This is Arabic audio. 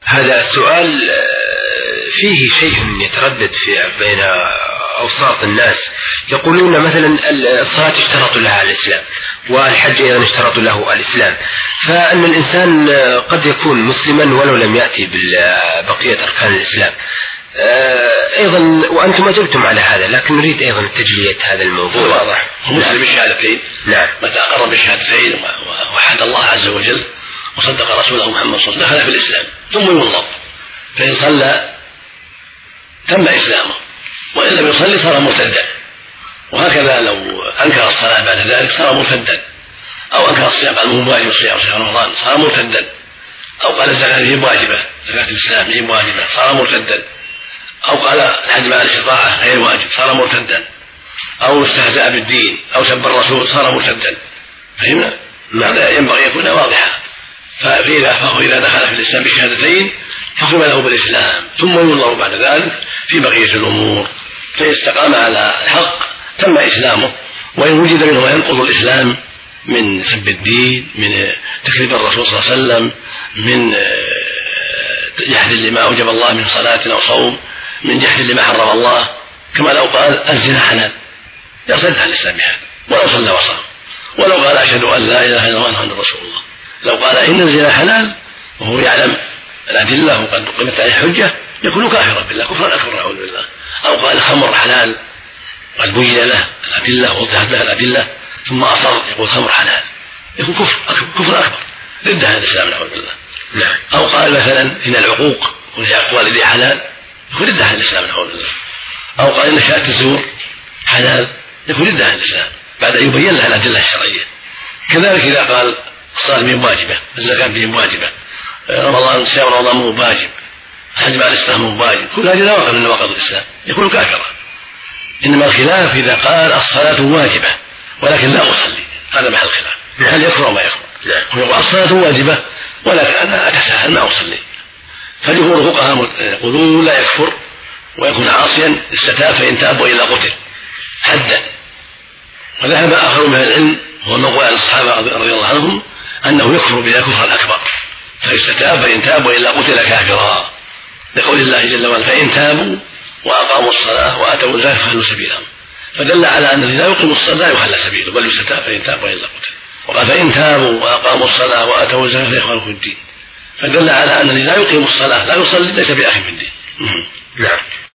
هذا السؤال فيه شيء يتردد بين أوساط الناس. يقولون مثلا الصلاة اشترط لها الإسلام، والحج أيضا اشترط له الإسلام، فأن الإنسان قد يكون مسلما ولو لم يأتي ببقية أركان الإسلام أيضا، وأنتم أجبتم على هذا، لكن نريد أيضا تجلية هذا الموضوع. واضح، هو مسلم بالشهادتين. نعم. متى أقر بالشهادتين وحد الله عز وجل وصدق رسوله محمد صلى الله عليه وسلم دخل في الإسلام، ثم ينظر، فإن صلى تم إسلامه، وإن لم يصلي صار مرتدا. وهكذا لو أنكر الصلاة بعد ذلك صار مرتدا، أو أنكر الصيام قال مو واجب الصيام في رمضان صار مرتدا، أو قال الزكاة هي واجبة، زكاة الإسلام هي واجبة صار مرتدا، أو قال الحج مع الاستطاعة غير واجب صار مرتدا، أو استهزأ بالدين أو سب الرسول صار مرتدا. فهمنا؟ هذا ينبغي يكون واضحا. فإذا دخل في الإسلام بالشهادتين حكم له بالإسلام، ثم ينظر بعد ذلك في بقية الأمور، فإن استقام على الحق تم إسلامه. وإن وجد منه ما ينقض الإسلام من سب الدين، من تكذيب الرسول صلى الله عليه وسلم، من جحد لما أوجب الله من صلاة أو صوم، من جحد لما حرم الله، كما لو قال الزنا حلال يرتد عن الإسلام بهذا ولو صلى وصام، ولو قال أشهد أن لا إله إلا الله محمد رسول الله، لو قال إن الزنا حلال وهو يعلم الأدلة وقد قمت عليه الحجة يكون كافرا بالله كفرا أكبر نعوذ بالله. أو قال الخمر حلال قد بين له الأدلة ووضحت له الأدلة ثم أصر يقول الخمر حلال يكون كفر أكبر ضد هذا الإسلام نعوذ بالله. نعم. أو قال مثلا إن العقوق والوالدين حلال يكون ضد هذا الإسلام نعوذ بالله. أو قال إن شهادة الزور حلال يكون ضد هذا الإسلام بعد أن يبين له الأدلة الشرعية. كذلك إذا قال الصلاة بهم واجبة، الزكاة بهم واجبة، رمضان صيام رمضان مو واجب، الحج مع الإسلام مو واجب، كل هذه نواقض من نواقض الإسلام يكون كافرا. إنما الخلاف إذا قال الصلاة واجبة ولكن لا أصلي، هذا محل الخلاف، هل يكفر أو ما يكفر؟ يقول الصلاة واجبة ولكن أنا أتساهل ما أصلي. فجمهور الفقهاء يقولون لا يكفر ويكون عاصيا استتاب فإن تاب وإلا قتل حدا. وذهب آخر من العلم هو مقول عن الصحابة رضي الله عنهم أنه يكفر بلا كفرا أكبر، فاستتاب فإن تاب وإلا قتل كافرا، لقول الله جل وعلا فإن تابوا وأقاموا الصلاة وآتوا الزكاة فخلوا سبيلهم، فدل على أن الذي لا يقيم الصلاة لا يخلى سبيله بل يستتاب فإن تاب وإلا قتل. وقال فإن تابوا وأقاموا الصلاة وآتوا الزكاة فإخوانكم في الدين، فدل على أن الذي لا يقيم الصلاة لا يصلي ليس بأخي في الدين. نعم.